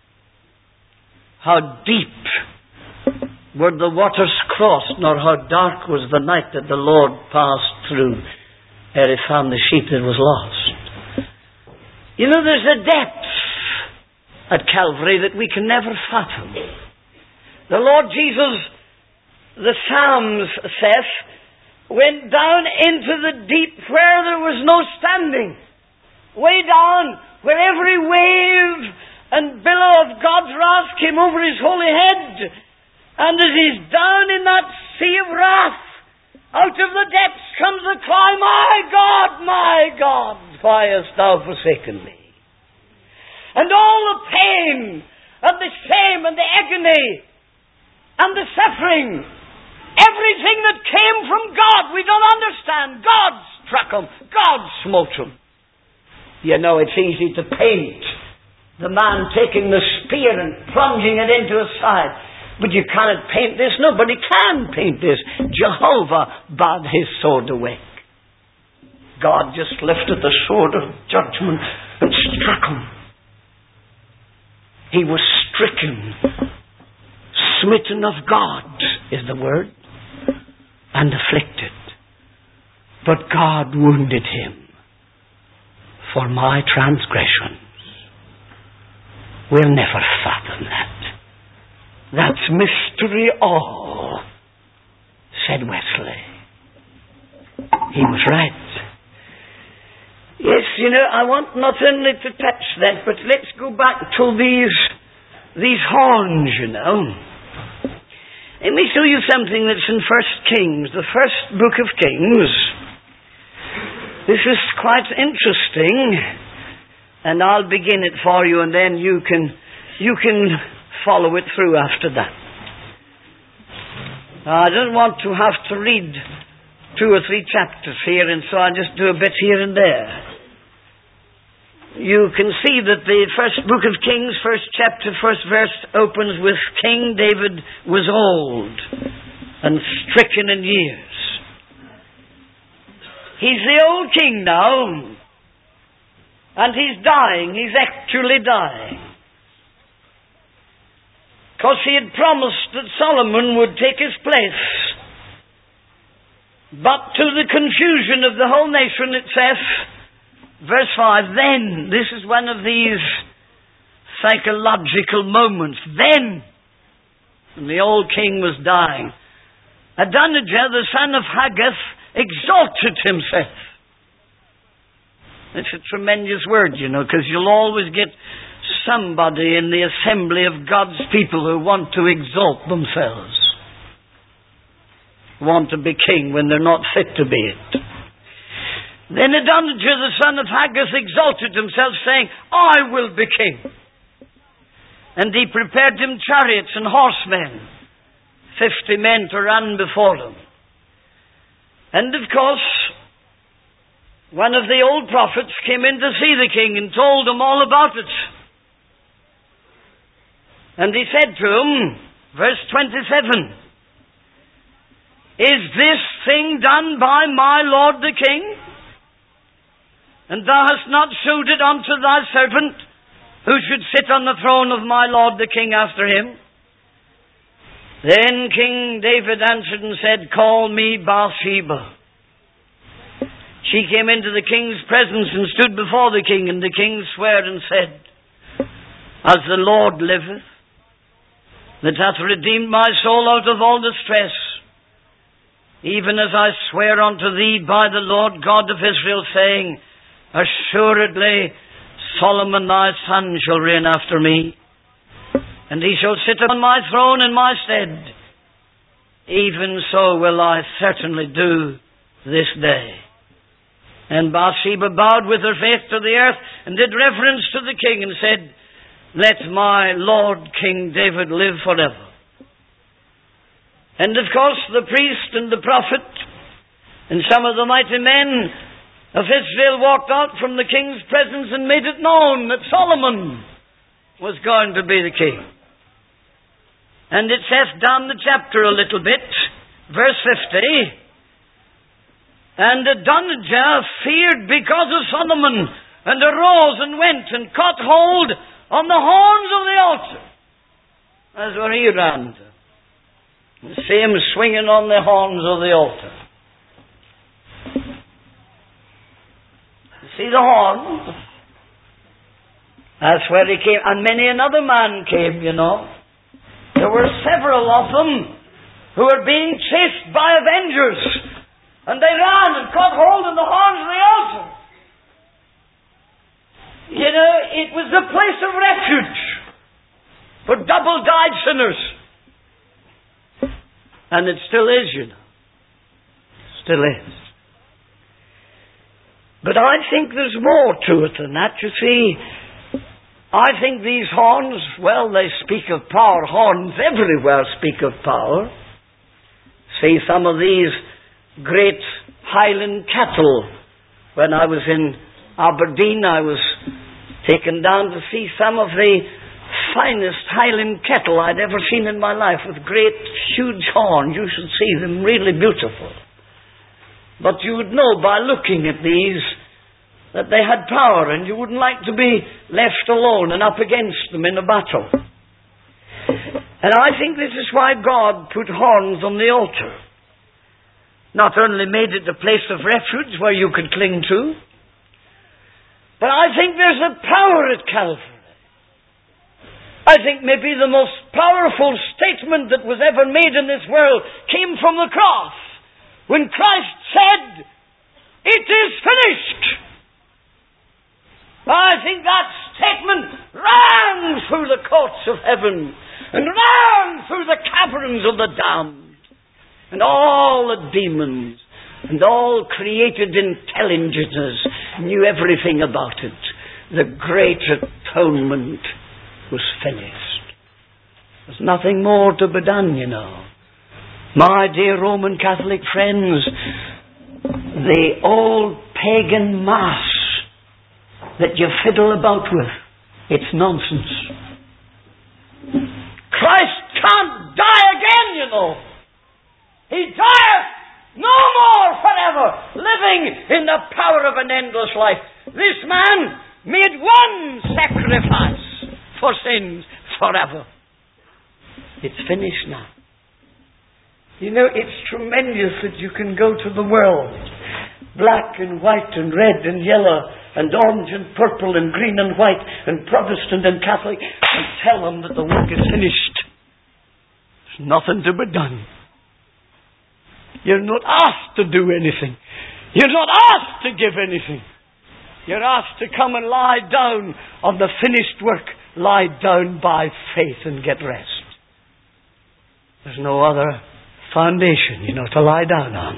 how deep were the waters crossed, nor how dark was the night that the Lord passed through ere He found the sheep that was lost. You know, there's a depth at Calvary that we can never fathom. The Lord Jesus, the Psalms says, went down into the deep where there was no standing. Way down where every wave and billow of God's wrath came over His holy head. And as He's down in that sea of wrath, out of the depths comes a cry, my God, why hast Thou forsaken me? And all the pain and the shame and the agony and the suffering, everything that came from God, we don't understand. God struck Him. God smote Him. You know, it's easy to paint the man taking the spear and plunging it into His side. But you cannot paint this. Nobody can paint this. Jehovah bade His sword awake. God just lifted the sword of judgment and struck Him. He was stricken. Smitten of God is the word, and afflicted. But God wounded Him for my transgressions. We'll never fathom that. That's mystery all, said Wesley. He was right. Yes, you know, I want not only to touch that, but let's go back to these horns, you know. Let me show you something that's in 1 Kings, the first book of Kings. This is quite interesting, and I'll begin it for you, and then you can follow it through after that. I don't want to have to read 2 or 3 chapters here, and so I'll just do a bit here and there. You can see that the first book of Kings, first chapter, first verse opens with King David was old and stricken in years. He's the old king now, and he's dying. He's actually dying. Because he had promised that Solomon would take his place. But to the confusion of the whole nation, it says, verse 5, then, this is one of these psychological moments. Then, when the old king was dying, Adonijah, the son of Haggith, exalted himself. It's a tremendous word, because you'll always get somebody in the assembly of God's people who want to exalt themselves. Want to be king when they're not fit to be it. Then Adonijah, the son of Haggith, exalted himself, saying, I will be king. And he prepared him chariots and horsemen, 50 men to run before him. And of course, one of the old prophets came in to see the king and told him all about it. And he said to him, verse 27, Is this thing done by my lord the king? And thou hast not shewed it unto thy servant, who should sit on the throne of my lord the king after him? Then King David answered and said, Call me Bathsheba. She came into the king's presence and stood before the king, and the king sware and said, As the Lord liveth, that hath redeemed my soul out of all distress, even as I swear unto thee by the Lord God of Israel, saying, Assuredly Solomon thy son shall reign after me, and he shall sit upon my throne in my stead. Even so will I certainly do this day. And Bathsheba bowed with her face to the earth and did reverence to the king and said, Let my Lord King David live forever. And of course the priest and the prophet and some of the mighty men of Israel walked out from the king's presence and made it known that Solomon was going to be the king. And it says down the chapter a little bit, verse 50, And Adonijah feared because of Solomon, and arose and went and caught hold on the horns of the altar. That's where he ran to. See him swinging on the horns of the altar. You see the horns? That's where he came. And many another man came, There were several of them who were being chased by avengers. And they ran and caught hold of the horns of the altar. It was a place of refuge for double-dyed sinners. And it still is, Still is. But I think there's more to it than that. You see, I think these horns, they speak of power. Horns everywhere speak of power. See some of these great Highland cattle. When I was in Aberdeen, I was taken down to see some of the finest Highland cattle I'd ever seen in my life, with great, huge horns. You should see them, really beautiful. But you would know by looking at these that they had power, and you wouldn't like to be left alone and up against them in a battle. And I think this is why God put horns on the altar. Not only made it a place of refuge where you could cling to, but I think there's a power at Calvary. I think maybe the most powerful statement that was ever made in this world came from the cross, when Christ said, "It is finished." I think that statement ran through the courts of heaven and ran through the caverns of the damned, and all the demons and all created intelligences knew everything about it. The great atonement was finished. There's nothing more to be done, My dear Roman Catholic friends, the old pagan Mass that you fiddle about with, it's nonsense. Christ can't die again, He dieth no more forever, living in the power of an endless life. This man made one sacrifice for sins forever. It's finished now. It's tremendous that you can go to the world, black and white and red and yellow, and orange and purple and green and white and Protestant and Catholic and tell them that the work is finished. There's nothing to be done. You're not asked to do anything. You're not asked to give anything. You're asked to come and lie down on the finished work. Lie down by faith and get rest. There's no other foundation, to lie down on.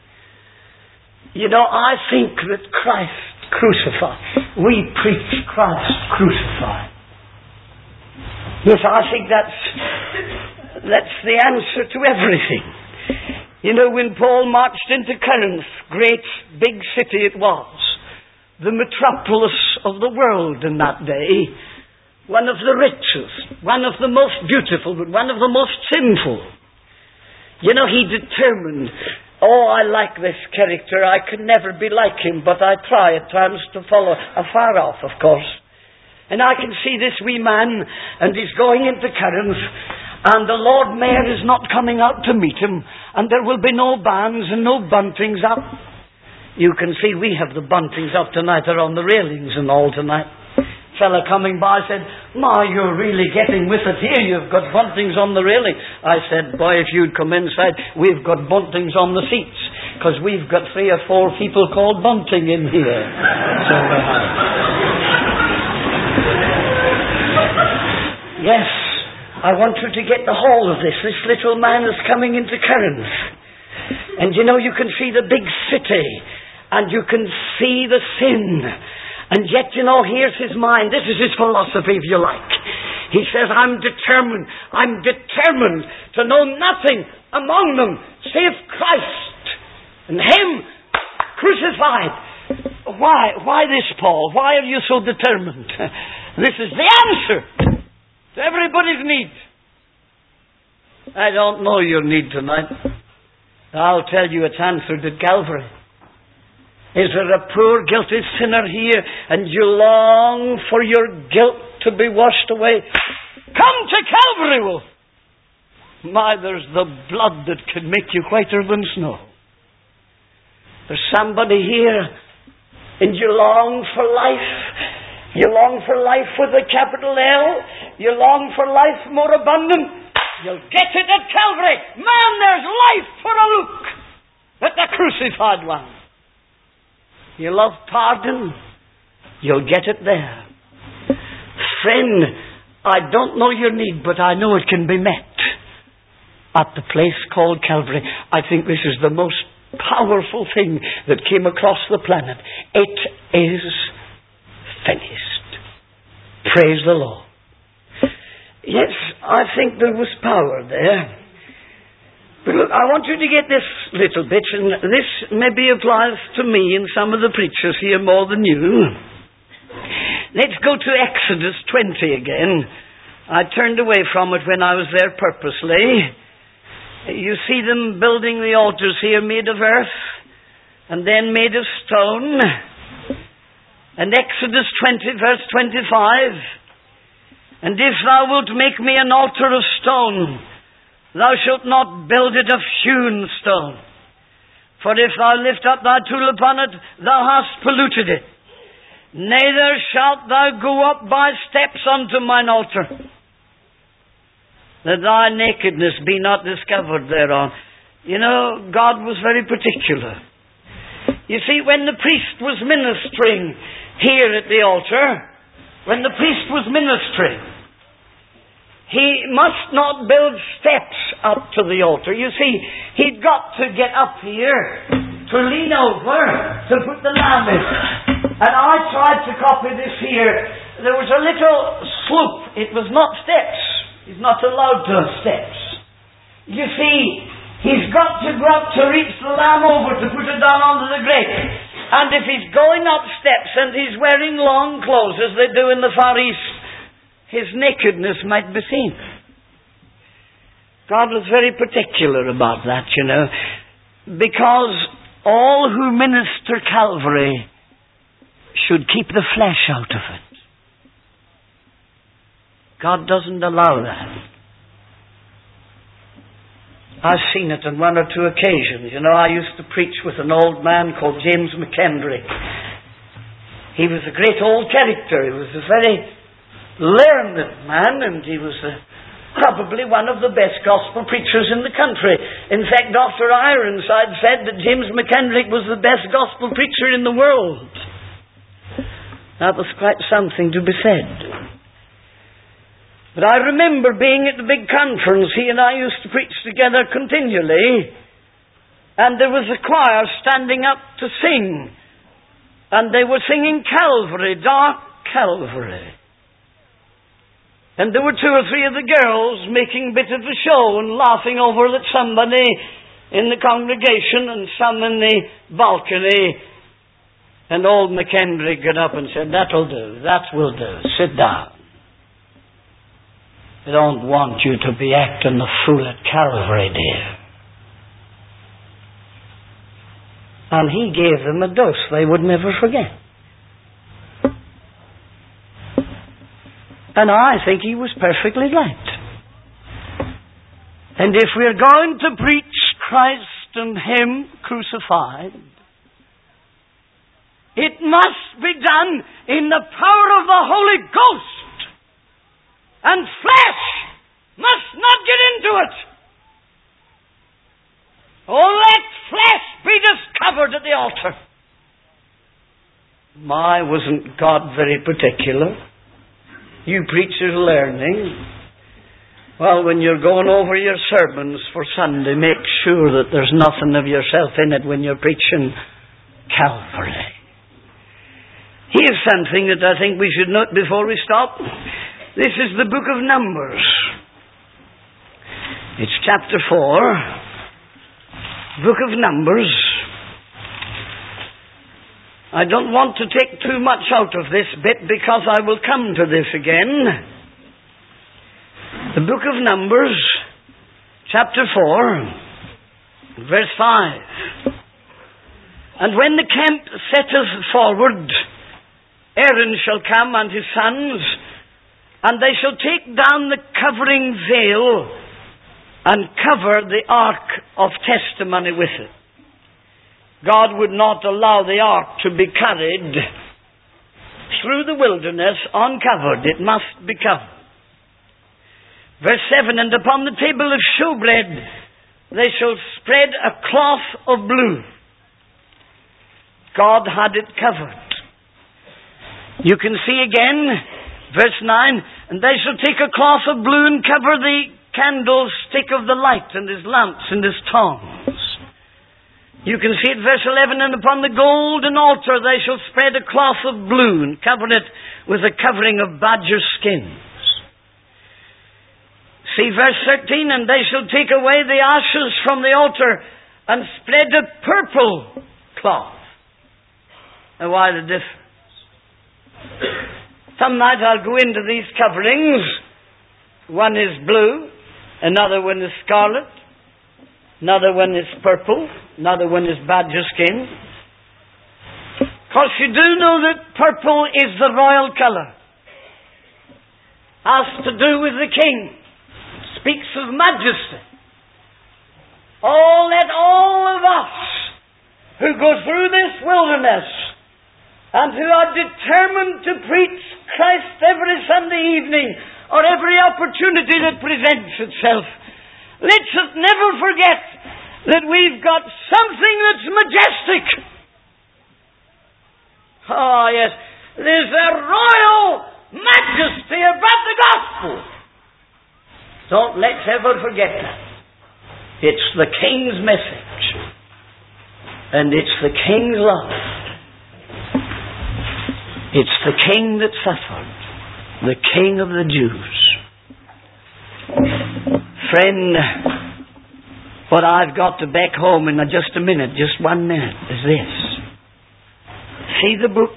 I think that Christ crucified. We preach Christ crucified. Yes, I think that's the answer to everything. When Paul marched into Corinth, great big city it was, the metropolis of the world in that day, one of the richest, one of the most beautiful, but one of the most sinful. He determined, I like this character, I can never be like him, but I try at times to follow, afar off, of course. And I can see this wee man, and he's going into Corinth, and the Lord Mayor is not coming out to meet him, and there will be no bands and no buntings up. You can see we have the buntings up tonight, they're on the railings and all tonight. Fella coming by said, "Ma, you're really getting with it here. You've got buntings on the railing." I said, "Boy, if you'd come inside, we've got buntings on the seats, because we've got 3 or 4 people called Bunting in here." Yes, I want you to get the whole of this. This little man is coming into Corinth. And you can see the big city, and you can see the sin. And yet, here's his mind. This is his philosophy, if you like. He says, I'm determined to know nothing among them save Christ and Him crucified. Why this, Paul? Why are you so determined? This is the answer to everybody's need. I don't know your need tonight. I'll tell you it's answered at Calvary. Is there a poor guilty sinner here and you long for your guilt to be washed away? Come to Calvary, Wolf. There's the blood that can make you whiter than snow. There's somebody here and you long for life. You long for life with a capital L. You long for life more abundant. You'll get it at Calvary. Man, there's life for a look at the crucified one. You love pardon, you'll get it there. Friend, I don't know your need, but I know it can be met at the place called Calvary. I think this is the most powerful thing that came across the planet. It is finished. Praise the Lord. Yes, I think there was power there. But look, I want you to get this little bit, and this maybe applies to me and some of the preachers here more than you. Let's go to Exodus 20 again. I turned away from it when I was there purposely. You see them building the altars here made of earth and then made of stone. And Exodus 20 verse 25. And if thou wilt make me an altar of stone, thou shalt not build it of hewn stone. For if thou lift up thy tool upon it, thou hast polluted it. Neither shalt thou go up by steps unto mine altar, that thy nakedness be not discovered thereon. God was very particular. You see, when the priest was ministering here at the altar, he must not build steps up to the altar. You see, he'd got to get up here to lean over to put the lamb in. And I tried to copy this here. There was a little slope. It was not steps. He's not allowed to have steps. You see, he's got to go up to reach the lamb over to put it down onto the grate. And if he's going up steps and he's wearing long clothes as they do in the Far East, his nakedness might be seen. God was very particular about that, because all who minister Calvary should keep the flesh out of it. God doesn't allow that. I've seen it on 1 or 2 occasions. I used to preach with an old man called James McKendry. He was a great old character. He was a very learned man, and he was probably one of the best gospel preachers in the country. In fact, Dr. Ironside said that James McKendrick was the best gospel preacher in the world. That was quite something to be said. But I remember being at the big conference. He and I used to preach together continually. And there was a choir standing up to sing. And they were singing Calvary, Dark Calvary. And there were 2 or 3 of the girls making a bit of a show and laughing over that somebody in the congregation and some in the balcony. And old McKendrick got up and said, "That'll do, that will do, sit down. I don't want you to be acting the fool at Calvary, dear." And he gave them a dose they would never forget. And I think he was perfectly right. And if we're going to preach Christ and Him crucified, it must be done in the power of the Holy Ghost. And flesh must not get into it. Oh, let flesh be discovered at the altar. My, wasn't God very particular? You preachers learning. Well, when you're going over your sermons for Sunday, make sure that there's nothing of yourself in it when you're preaching Calvary. Here's something that I think we should note before we stop. This is the book of Numbers. It's chapter 4. Book of Numbers. I don't want to take too much out of this bit because I will come to this again. The book of Numbers, chapter 4, verse 5. And when the camp setteth forward, Aaron shall come and his sons, and they shall take down the covering veil and cover the ark of testimony with it. God would not allow the ark to be carried through the wilderness uncovered. It must be covered. Verse 7, and upon the table of showbread they shall spread a cloth of blue. God had it covered. You can see again, verse 9, and they shall take a cloth of blue and cover the candlestick of the light and his lamps and his tongs. You can see it, verse 11, and upon the golden altar they shall spread a cloth of blue and cover it with a covering of badger skins. See verse 13, and they shall take away the ashes from the altar and spread a purple cloth. Now why the difference? Some night I'll go into these coverings. One is blue, another one is scarlet, another one is purple, another one is badger skin. Because you do know that purple is the royal colour. Has to do with the king. Speaks of majesty. Oh, let all of us who go through this wilderness and who are determined to preach Christ every Sunday evening or every opportunity that presents itself, let's never forget that we've got something that's majestic. Oh, yes. There's a royal majesty about the gospel. Don't let's ever forget that. It's the King's message. And it's the King's love. It's the King that suffered. The King of the Jews. Friend, what I've got to back home in just a minute, just 1 minute, is this. See the book.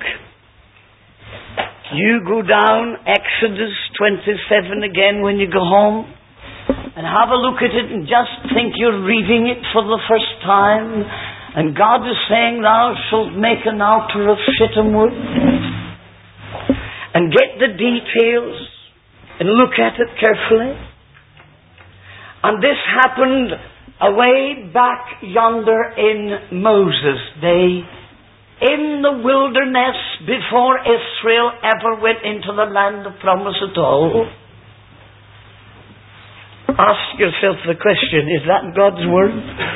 You go down Exodus 27 again when you go home and have a look at it and just think you're reading it for the first time and God is saying, thou shalt make an altar of shittim wood, and get the details and look at it carefully. And this happened away back yonder in Moses' day in the wilderness before Israel ever went into the land of promise at all? Ask yourself the question, is that God's Word?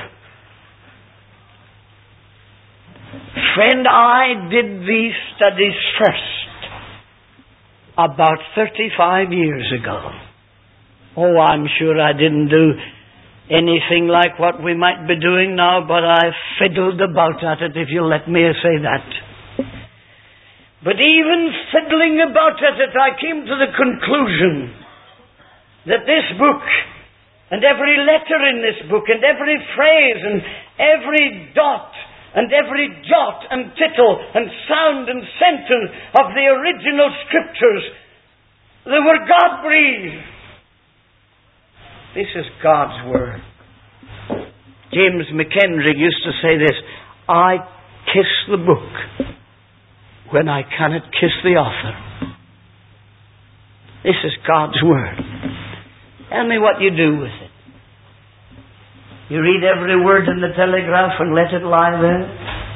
Friend, I did these studies first about 35 years ago. Oh, I'm sure I didn't do anything like what we might be doing now, but I fiddled about at it, if you'll let me say that. But even fiddling about at it, I came to the conclusion that this book, and every letter in this book, and every phrase, and every dot, and every jot, and tittle, and sound, and sentence of the original Scriptures, they were God-breathed. This is God's Word. James McHenry used to say this, I kiss the book when I cannot kiss the author. This is God's Word. Tell me what you do with it. You read every word in the Telegraph and let it lie there?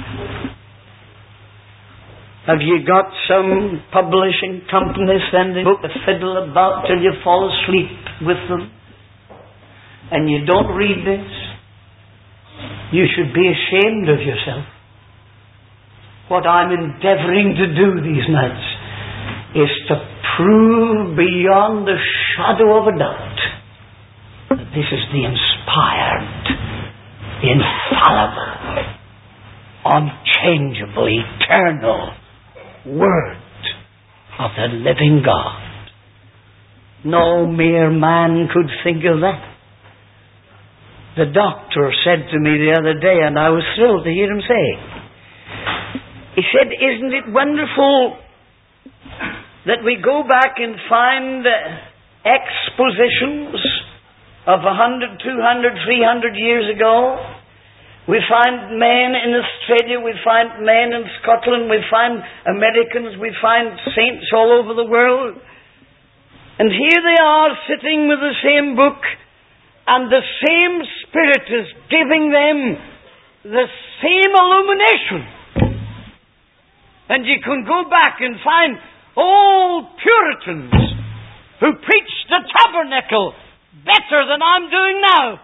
Have you got some publishing company sending a book to fiddle about till you fall asleep with them? And you don't read this? You should be ashamed of yourself. What I'm endeavoring to do these nights is to prove beyond the shadow of a doubt that this is the inspired, infallible, unchangeable, eternal Word of the living God. No mere man could think of that. The doctor said to me the other day, and I was thrilled to hear him say, he said, isn't it wonderful that we go back and find expositions of 100, 200, 300 years ago? We find men in Australia, we find men in Scotland, we find Americans, we find saints all over the world. And here they are sitting with the same book, and the same Spirit is giving them the same illumination. And you can go back and find old Puritans who preached the tabernacle better than I'm doing now.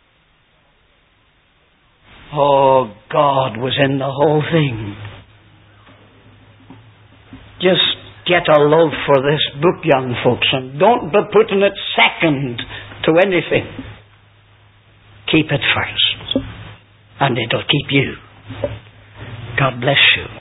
Oh, God was in the whole thing. Just get a love for this book, young folks, and don't be putting it second to anything. Keep it first, and it'll keep you. God bless you.